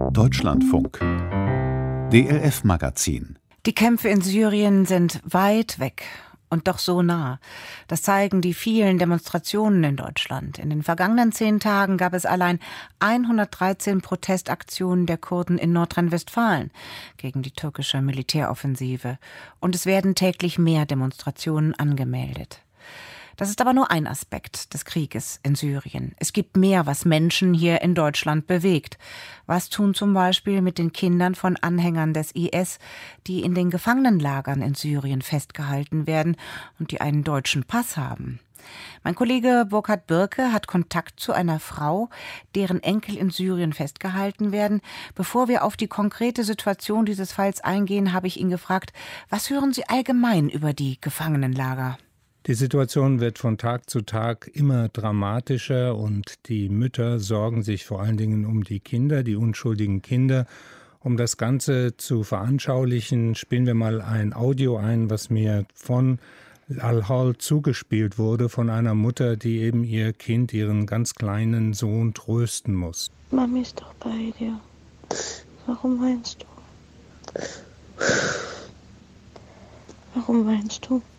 Deutschlandfunk. DLF-Magazin. Die Kämpfe in Syrien sind weit weg und doch so nah. Das zeigen die vielen Demonstrationen in Deutschland. In den vergangenen 10 Tagen gab es allein 113 Protestaktionen der Kurden in Nordrhein-Westfalen gegen die türkische Militäroffensive. Und es werden täglich mehr Demonstrationen angemeldet. Das ist aber nur ein Aspekt des Krieges in Syrien. Es gibt mehr, was Menschen hier in Deutschland bewegt. Was tun zum Beispiel mit den Kindern von Anhängern des IS, die in den Gefangenenlagern in Syrien festgehalten werden und die einen deutschen Pass haben? Mein Kollege Burkhard Birke hat Kontakt zu einer Frau, deren Enkel in Syrien festgehalten werden. Bevor wir auf die konkrete Situation dieses Falls eingehen, habe ich ihn gefragt, was hören Sie allgemein über die Gefangenenlager? Die Situation wird von Tag zu Tag immer dramatischer und die Mütter sorgen sich vor allen Dingen um die Kinder, die unschuldigen Kinder. Um das Ganze zu veranschaulichen, spielen wir mal ein Audio ein, was mir von Al-Hol zugespielt wurde, von einer Mutter, die eben ihr Kind, ihren ganz kleinen Sohn trösten muss. Mami ist doch bei dir. Warum weinst du? Warum weinst du?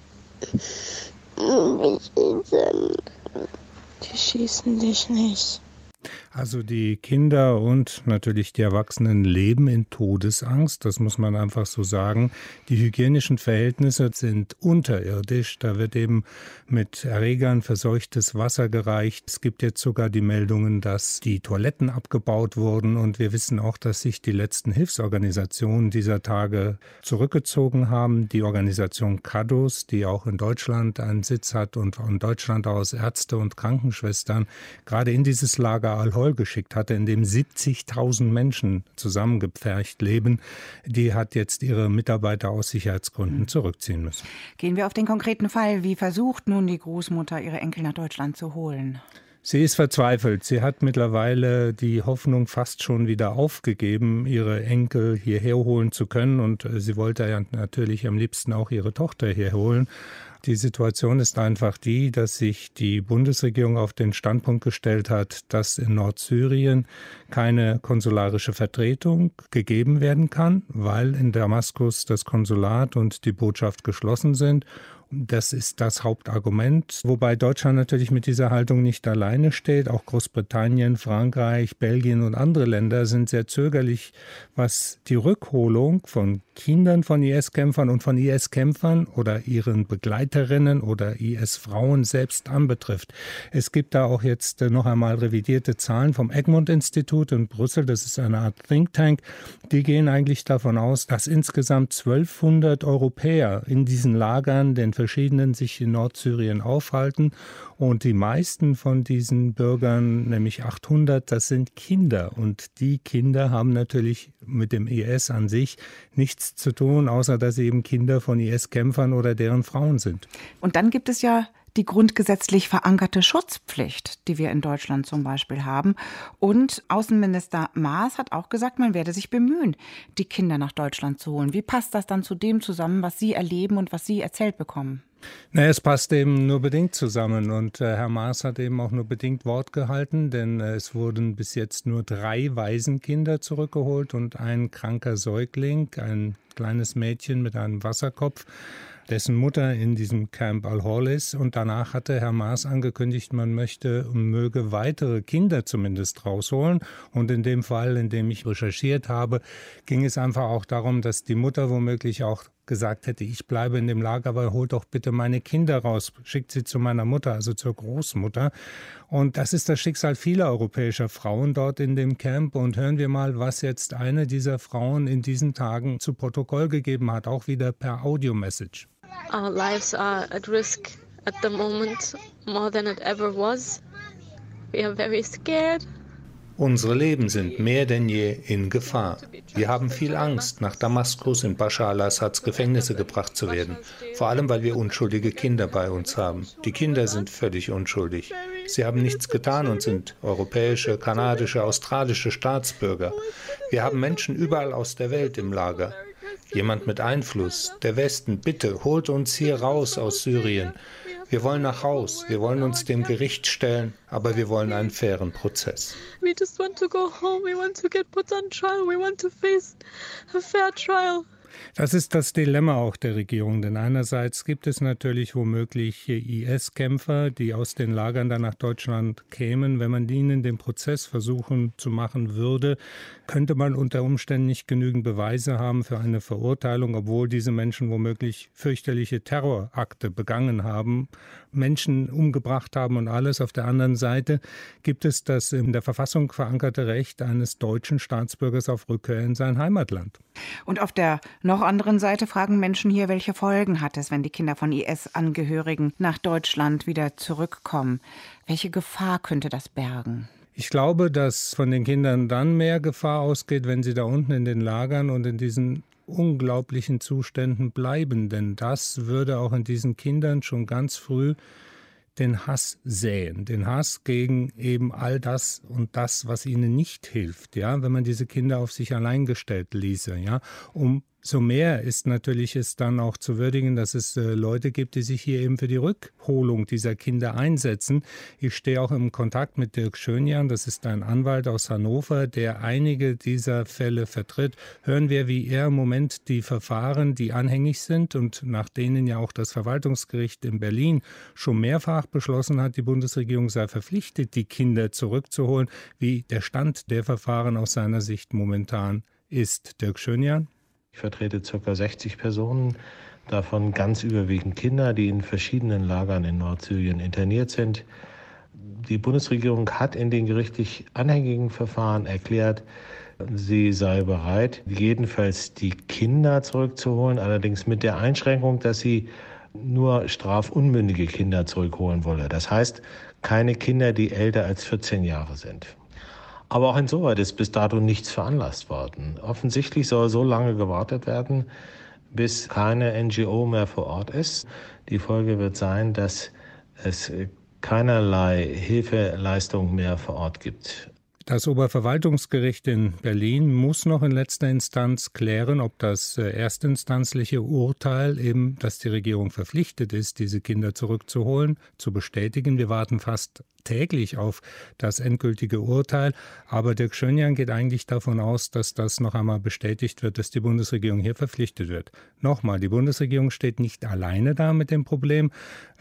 Die schießen dich nicht. Also die Kinder und natürlich die Erwachsenen leben in Todesangst, das muss man einfach so sagen. Die hygienischen Verhältnisse sind unterirdisch, da wird eben mit Erregern verseuchtes Wasser gereicht. Es gibt jetzt sogar die Meldungen, dass die Toiletten abgebaut wurden und wir wissen auch, dass sich die letzten Hilfsorganisationen dieser Tage zurückgezogen haben. Die Organisation CADOS, die auch in Deutschland einen Sitz hat und von Deutschland aus Ärzte und Krankenschwestern gerade in dieses Lager Al-Hol geschickt hatte, in dem 70.000 Menschen zusammengepfercht leben, die hat jetzt ihre Mitarbeiter aus Sicherheitsgründen zurückziehen müssen. Gehen wir auf den konkreten Fall. Wie versucht nun die Großmutter, ihre Enkel nach Deutschland zu holen? Sie ist verzweifelt. Sie hat mittlerweile die Hoffnung fast schon wieder aufgegeben, ihre Enkel hierher holen zu können. Und sie wollte ja natürlich am liebsten auch ihre Tochter hier holen. Die Situation ist einfach die, dass sich die Bundesregierung auf den Standpunkt gestellt hat, dass in Nordsyrien keine konsularische Vertretung gegeben werden kann, weil in Damaskus das Konsulat und die Botschaft geschlossen sind. Das ist das Hauptargument, wobei Deutschland natürlich mit dieser Haltung nicht alleine steht. Auch Großbritannien, Frankreich, Belgien und andere Länder sind sehr zögerlich, was die Rückholung von Kindern von IS-Kämpfern und von IS-Kämpfern oder ihren Begleiterinnen oder IS-Frauen selbst anbetrifft. Es gibt da auch jetzt noch einmal revidierte Zahlen vom Egmont-Institut in Brüssel. Das ist eine Art Think Tank. Die gehen eigentlich davon aus, dass insgesamt 1200 Europäer in diesen Lagern, den verschiedenen, sich in Nordsyrien aufhalten. Und die meisten von diesen Bürgern, nämlich 800, das sind Kinder. Und die Kinder haben natürlich mit dem IS an sich nichts zu tun, außer dass sie eben Kinder von IS-Kämpfern oder deren Frauen sind. Und dann gibt es ja die grundgesetzlich verankerte Schutzpflicht, die wir in Deutschland zum Beispiel haben. Und Außenminister Maas hat auch gesagt, man werde sich bemühen, die Kinder nach Deutschland zu holen. Wie passt das dann zu dem zusammen, was Sie erleben und was Sie erzählt bekommen? Es passt eben nur bedingt zusammen und Herr Maas hat eben auch nur bedingt Wort gehalten, denn es wurden bis jetzt nur 3 Waisenkinder zurückgeholt und ein kranker Säugling, ein kleines Mädchen mit einem Wasserkopf, dessen Mutter in diesem Camp Al-Hol ist. Und danach hatte Herr Maas angekündigt, man möge weitere Kinder zumindest rausholen. Und in dem Fall, in dem ich recherchiert habe, ging es einfach auch darum, dass die Mutter womöglich auch gesagt hätte, ich bleibe in dem Lager, aber holt doch bitte meine Kinder raus, schickt sie zu meiner Mutter, also zur Großmutter. Und das ist das Schicksal vieler europäischer Frauen dort in dem Camp. Und hören wir mal, was jetzt eine dieser Frauen in diesen Tagen zu Protokoll gegeben hat, auch wieder per Audio-Message. Our lives are at risk at the moment more than it ever was. We are very scared. Unsere Leben sind mehr denn je in Gefahr. Wir haben viel Angst, nach Damaskus in Bashar al-Assads Gefängnisse gebracht zu werden. Vor allem, weil wir unschuldige Kinder bei uns haben. Die Kinder sind völlig unschuldig. Sie haben nichts getan und sind europäische, kanadische, australische Staatsbürger. Wir haben Menschen überall aus der Welt im Lager. Jemand mit Einfluss, der Westen, bitte holt uns hier raus aus Syrien. Wir wollen nach Haus, wir wollen uns dem Gericht stellen, aber wir wollen einen fairen Prozess. We just want to go home, we want to get put on trial, we want to face a fair trial. Das ist das Dilemma auch der Regierung, denn einerseits gibt es natürlich womöglich IS-Kämpfer, die aus den Lagern dann nach Deutschland kämen. Wenn man ihnen den Prozess versuchen zu machen würde, könnte man unter Umständen nicht genügend Beweise haben für eine Verurteilung, obwohl diese Menschen womöglich fürchterliche Terrorakte begangen haben, Menschen umgebracht haben und alles. Auf der anderen Seite gibt es das in der Verfassung verankerte Recht eines deutschen Staatsbürgers auf Rückkehr in sein Heimatland. Und auf der noch anderen Seite fragen Menschen hier, welche Folgen hat es, wenn die Kinder von IS-Angehörigen nach Deutschland wieder zurückkommen? Welche Gefahr könnte das bergen? Ich glaube, dass von den Kindern dann mehr Gefahr ausgeht, wenn sie da unten in den Lagern und in diesen unglaublichen Zuständen bleiben. Denn das würde auch in diesen Kindern schon ganz früh den Hass säen, den Hass gegen eben all das und das, was ihnen nicht hilft, ja, wenn man diese Kinder auf sich allein gestellt ließe, ja, Umso mehr ist natürlich es dann auch zu würdigen, dass es Leute gibt, die sich hier eben für die Rückholung dieser Kinder einsetzen. Ich stehe auch im Kontakt mit Dirk Schönjan, das ist ein Anwalt aus Hannover, der einige dieser Fälle vertritt. Hören wir, wie er im Moment die Verfahren, die anhängig sind und nach denen ja auch das Verwaltungsgericht in Berlin schon mehrfach beschlossen hat, die Bundesregierung sei verpflichtet, die Kinder zurückzuholen, wie der Stand der Verfahren aus seiner Sicht momentan ist. Dirk Schönjan? Ich vertrete ca. 60 Personen, davon ganz überwiegend Kinder, die in verschiedenen Lagern in Nordsyrien interniert sind. Die Bundesregierung hat in den gerichtlich anhängigen Verfahren erklärt, sie sei bereit, jedenfalls die Kinder zurückzuholen, allerdings mit der Einschränkung, dass sie nur strafunmündige Kinder zurückholen wolle. Das heißt, keine Kinder, die älter als 14 Jahre sind. Aber auch insoweit ist bis dato nichts veranlasst worden. Offensichtlich soll so lange gewartet werden, bis keine NGO mehr vor Ort ist. Die Folge wird sein, dass es keinerlei Hilfeleistung mehr vor Ort gibt. Das Oberverwaltungsgericht in Berlin muss noch in letzter Instanz klären, ob das erstinstanzliche Urteil eben, dass die Regierung verpflichtet ist, diese Kinder zurückzuholen, zu bestätigen. Wir warten fast täglich auf das endgültige Urteil. Aber Dirk Schönjan geht eigentlich davon aus, dass das noch einmal bestätigt wird, dass die Bundesregierung hier verpflichtet wird. Nochmal, die Bundesregierung steht nicht alleine da mit dem Problem.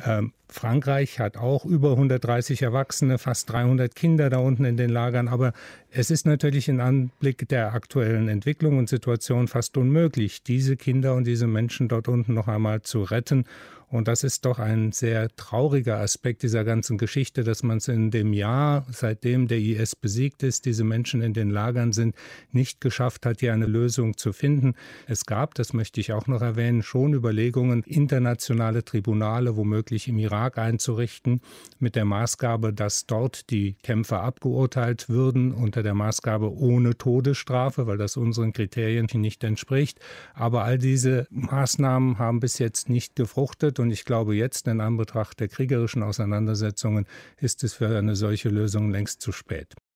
Frankreich hat auch über 130 Erwachsene, fast 300 Kinder da unten in den Lagern. Aber es ist natürlich im Anblick der aktuellen Entwicklung und Situation fast unmöglich, diese Kinder und diese Menschen dort unten noch einmal zu retten. Und das ist doch ein sehr trauriger Aspekt dieser ganzen Geschichte, dass man es in dem Jahr, seitdem der IS besiegt ist, diese Menschen in den Lagern sind, nicht geschafft hat, hier eine Lösung zu finden. Es gab, das möchte ich auch noch erwähnen, schon Überlegungen, internationale Tribunale womöglich im Irak einzurichten, mit der Maßgabe, dass dort die Kämpfer abgeurteilt würden, unter der Maßgabe ohne Todesstrafe, weil das unseren Kriterien nicht entspricht. Aber all diese Maßnahmen haben bis jetzt nicht gefruchtet. Und ich glaube, jetzt in Anbetracht der kriegerischen Auseinandersetzungen ist es für eine solche Lösung längst zu spät.